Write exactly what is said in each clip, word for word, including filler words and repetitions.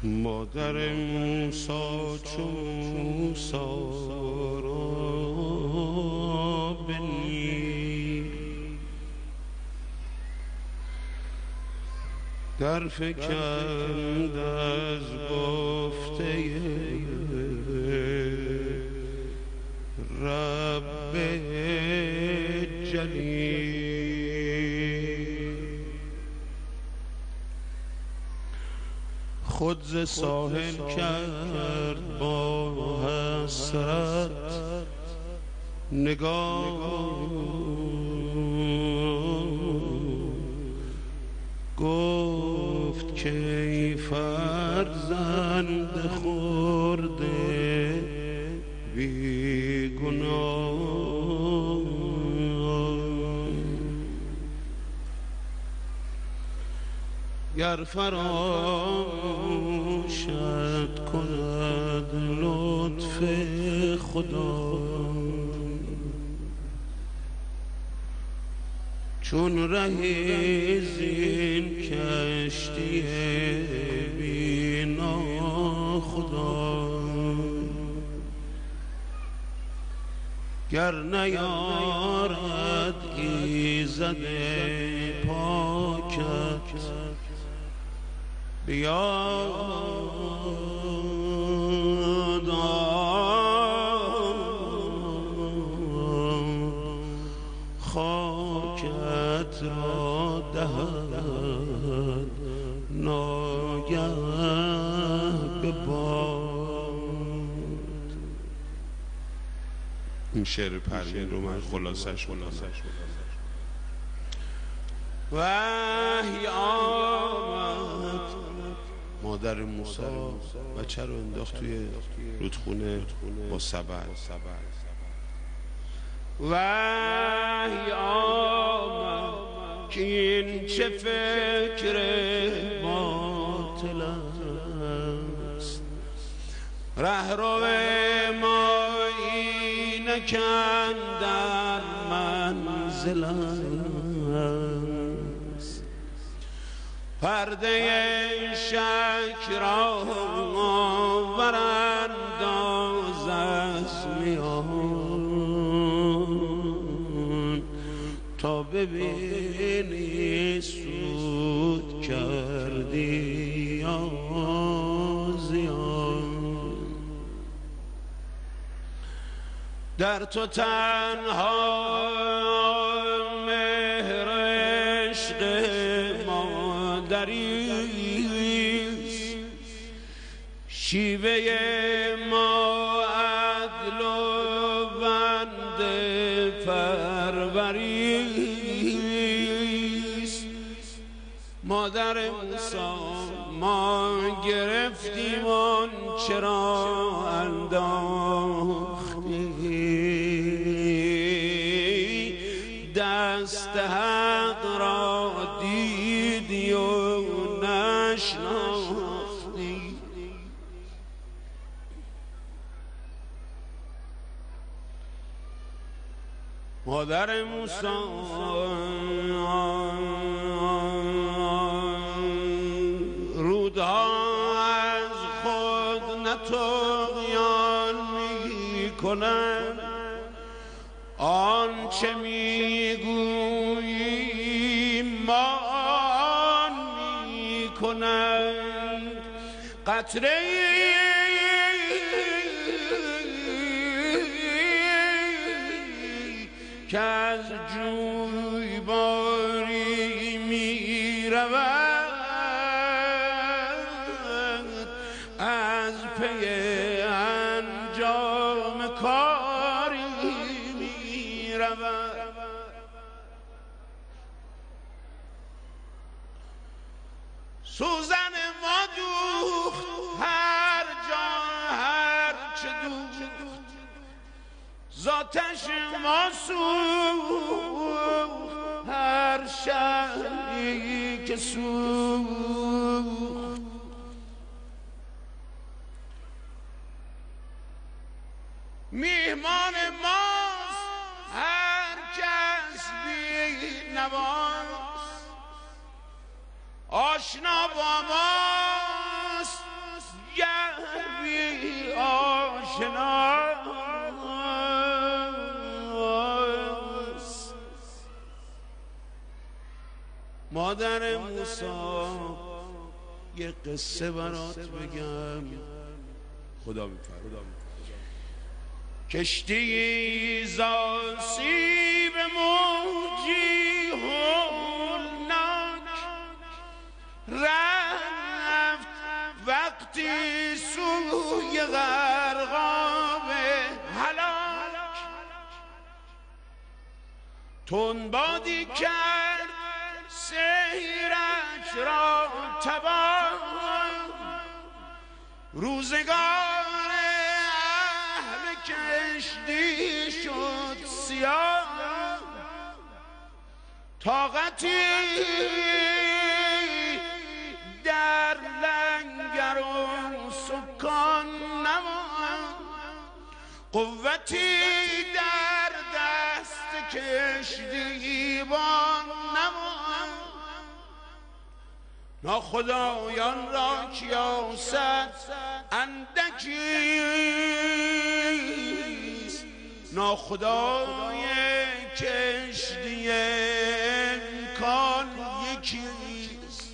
مادر موسی چو موسی را بنی در فکند از گفته رب جلیل خود ز ساحل کرد با حسرت نگاه گفت که ای فرزند خرده بی گناه گر فراموشت کند لطف خدا چون رهی زین کشتی بی ناخدا گر نیارد ایزد پاکت بیاد خاکت را دهد ناگه به باد. این شعر پروین رو من خلاصش کنم. وحی آمد مادر موسی بچه رو انداخت توی رودخونه با سبل. وحی آمد که این چه فکر باطل است رهرو ما اینک اندر منزل است پرده شک را برانداز از میان تا ببینی سود کردی یا زیان در تو تنها مهر عشق مادریست شیوه ما عدل و بند پروریست مادر موسی ما گرفتیم آن چرا انداختی دست حق را دیدی و نشناختی مادر موسی رودها از خود نطغیان می کنند آنچه می گوییم ما می کنند قطره که از جویباری می رود از پی انجام کاری می رود سوزن ما دوخت هر جا هر چه دوخت ذاتش ما سوخت هر شهری که سوخت میهمان ماست هر کس بی نواست آشنا با ماست مادر موسی یه قصه برات بگم. خدا میفرماید کشتی زاسیب موجی هولناک رفت وقتی سوی غرقاب هلاک، تندبادی کرد سیرش را تباه، روزگار اهل کشتی شد سیاه، طاقتی در لنگر و سکان نماند، قوتی در دست کشتیبان نماند، ناخدایان را کیاست اندکیست، ناخدای کشتی امکان یکیست.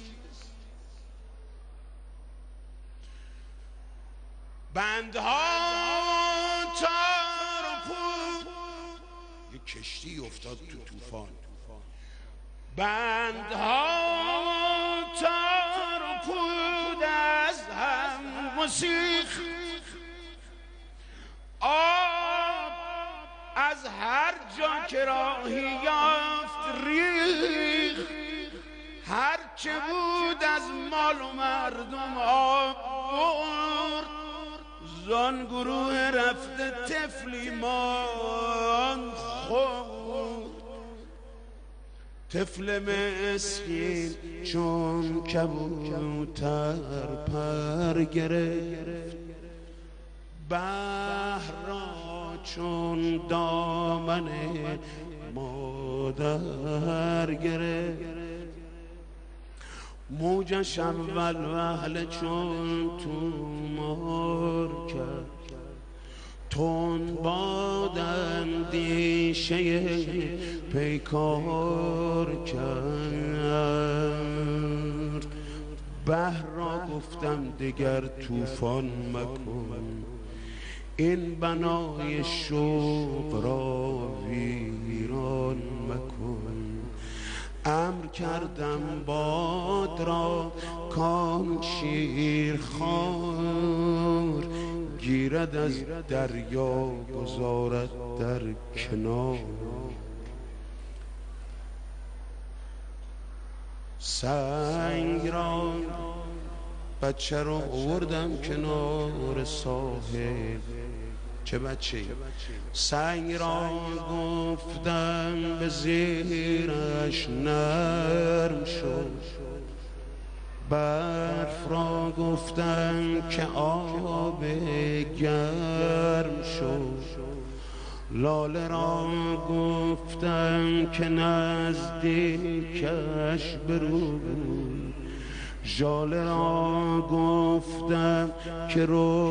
بندها تار و پود، یک کشتی افتاد تو طوفان، بندها تار و پود از هم گسیخت، آب از هر جا که راهی یافت ریخت، هر چه بود از مال و مردم آب برد، زان گروه رفته طفلی مان خورد. طفل مسکین چون کبوتر پر گرفت، بحر را چون دامن مادر گرفت، موجش اول وهله چون تومار کرد، تند باد اندیشه پیکار کرد. بحر را گفتم دگر طوفان مکن، این بنای شوق را ویران مکن. امر کردم باد را کان شیرخوار، گیرد از دریا گذارد در کنار. سنگ را بچه رو آوردم کنار ساحل، چه بچه؟ سنگ را گفتم به زیرش نرم شد، برف را گفتم که آب گرم شد، لاله را گفتم که نزدیکش برو، ژاله را گفتم که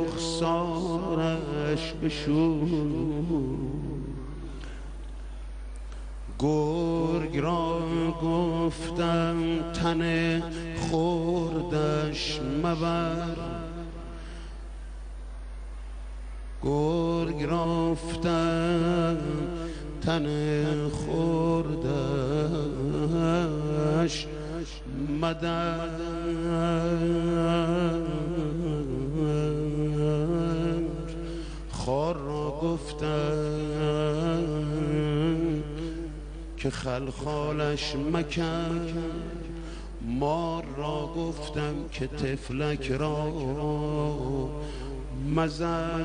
رخسارش بشو، گرگ را گفتم تن خوردش مبر، گرگ را گفتم تن خوردش مدر. خار را گفتم که خلخالش مکن، مار را گفتم که طفلک را مزن،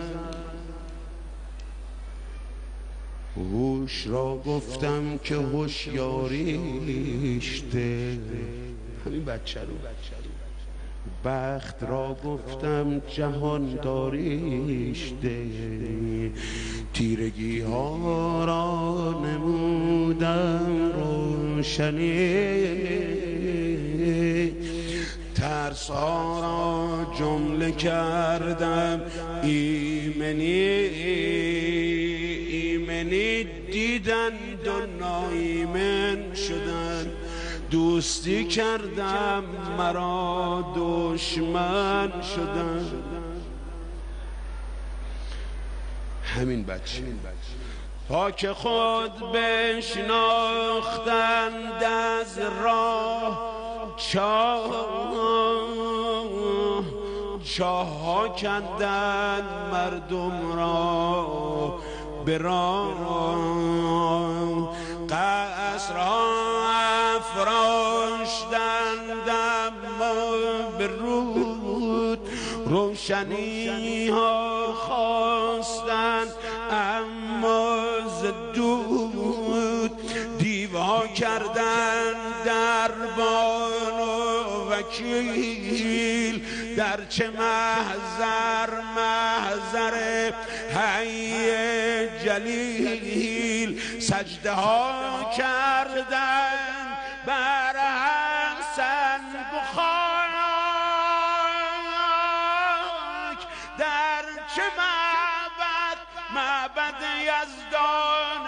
هوش را گفتم که هوشیاریش ده، همین بچه رو. بخت را گفتم جهان داریش ده، تیرگی ها را نمودم روشنی، ترس ها را جمله کردم ایمنی، ایمنی دیدند و نایمن شدند، دوستی کردم مرا دشمن شدن. همین بچه تا که خود بشناختند از راه چاه چاه ها کندند مردم را به راه، قصرها افراشتند اما به رود، روشنی ها خواستند اما ز دود، دیوها کردند دربان و وکیل، در چه محضر محضر حی جلیل، سجده ها کردند بر حسن بخاک، در چه معبد معبد یزدان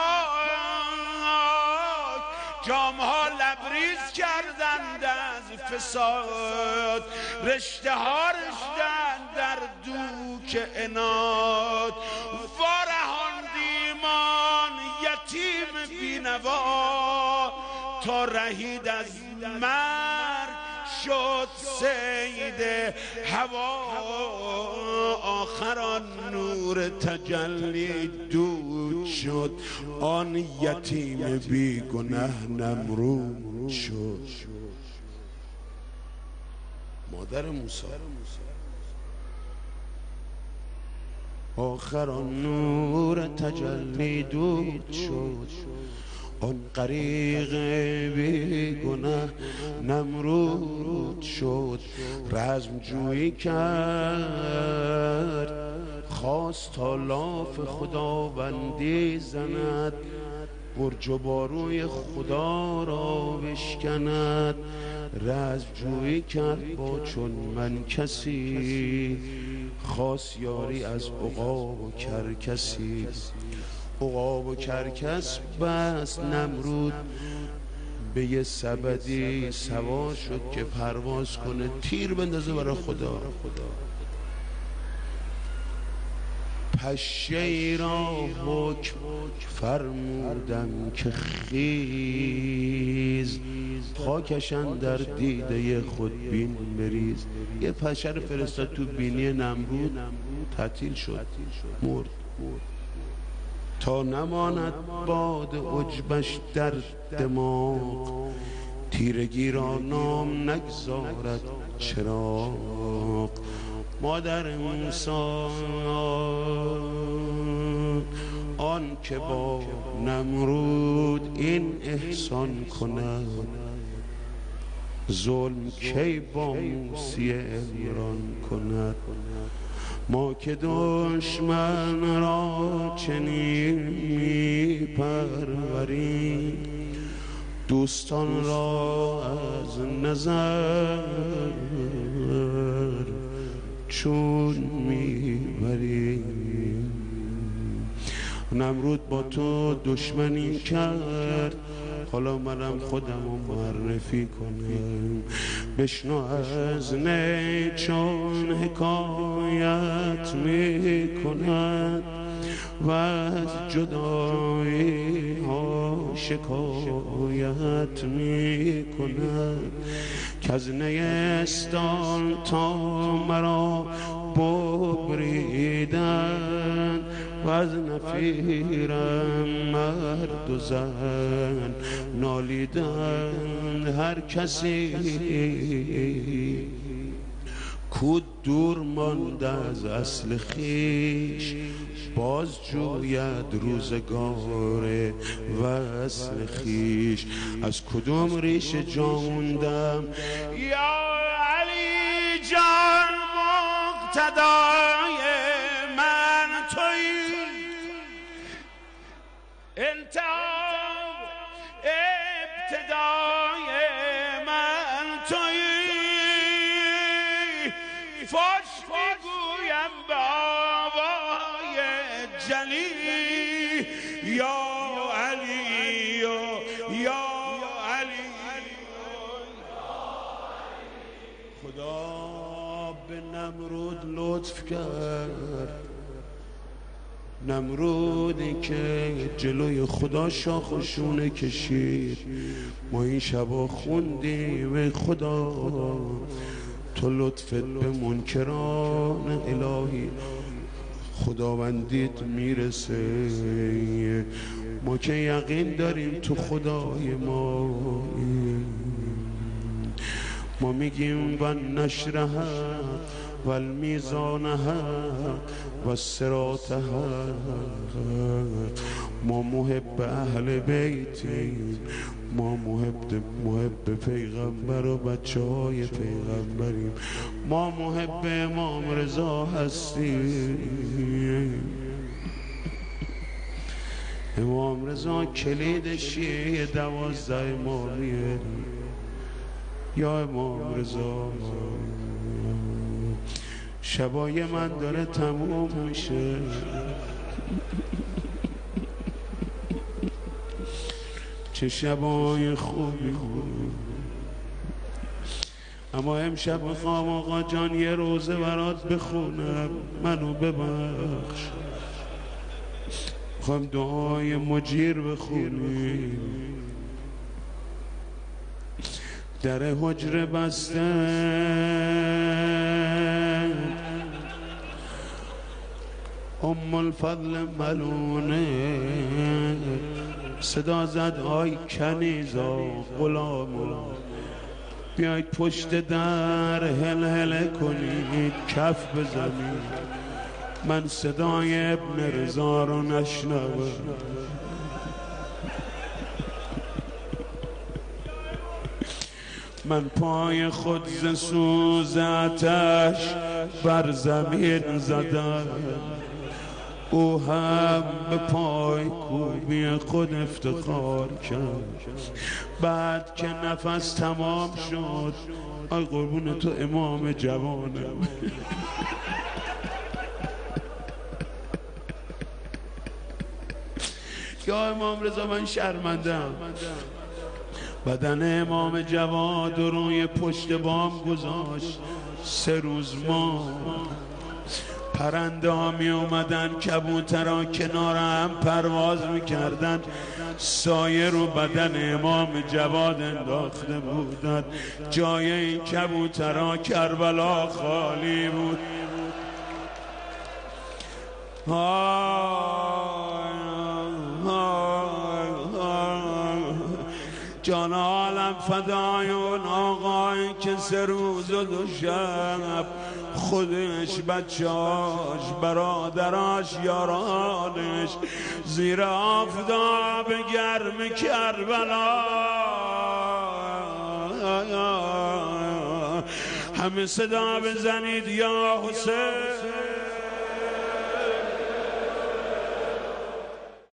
پاک، جامها لبریز کردند از فساد، رشته ها رشتند در دوک عناد، وارهاندیم آن یتیم بینوا تا رهید از مرگ شد صید هوا، آخر آن نور تجلی دود شد، آن یتیم بی گناه نمرود شد. مادر موسی آخر آن نور تجلی دود شد، آن غریق بی گناه نمرود شد. رزم جویی کرد خواست تا لاف خداوندی زند، برج و باروی خدا را بشکند. رزم جویی کرد با چون من کسی، خواست یاری از عقاب و کرکسی. عقاب و کرکس بس نمرود به یه سبدی سوار شد که پرواز کنه، تیر بندازه برای خدا. پشه را حکم فرمودم که خیز، خاکشان در دیده خود بین بریز. یه پشه رو فرستاد تو بینی نمرود، تعطیل شد، مرد. تا نماند باد عجبش در دماغ، تیرگی را نام نگذارد چراغ. مادر موسی آن که با نمرود این احسان کند، ظلم کی با موسی عمران کند. ما که دشمن را چنین می پروریم، دوستان را از نظر چون میبریم. نمرود با تو دشمنی کرد، حالا منم خودم رو معرفی کنم. بشنو از نی چون حکایت میکند، و از جدایی ها شکایت میکند. که از نیستان تا مرا ببریدن، و از نفیرم مرد و زن نالیدن. هر کسی کو دور مانده از اصل خیش، باز جوید روزگار وصل خیش. از کدوم ریش جاندم یا علی جان، مقتدای من تویی، انتها ابتدای من تویی. فاش میگویم به آوای جلی، یا علی یا علی به نمرود لطف کرد، نمرودی که جلوی خدا شاخ و شونه کشید. ما این شبا خوندیم ای خدا تو لطفت به منکران الهی خداوندیت میرسه. ما که یقین داریم تو خدای ما، ما میگیم و نشرها و المیزانها و الصراطها. ما محب اهل بیتیم، ما محب محب پیغمبر و بچه های پیغمبریم، ما محب امام رضا هستیم. امام رضا کلید شیعه دوازده امامیه. یا امام رضا شبای من داره تموم میشه، چه شبای خوبی خوبی. اما امشب میخوام آقا جان یه روزه برات بخونم، منو ببخش. میخوام دعای مجیر بخونی. در حجره بسته ام الفضل ملونه صدا زد آی کنیزا غلامو بیاید پشت در هل هل کنید کف بزنید، من صدای ابن رضا رو نشنوم. من پای خود ز سوز آتش بر زمین زدم، او هم به پای کوبی خود افتخار کرد. بعد که نفس تمام شد، آی قربون تو امام جوانم یا امام رضا من شرمندم. بدن امام جواد روی پشت بام گذاشت. سه روز ما پرنده ها می اومدن، کبوتر ها کنار هم پرواز می کردن، سایه رو بدن امام جواد انداخته بودن. جای این کبوتر ها کربلا خالی بود. جان عالم فدای اون آقایی که سه روز و دو شب خودش، بچهاش، برادراش، یارانش زیر آفتاب گرم کربلا همه صدا بزنید یا حسین.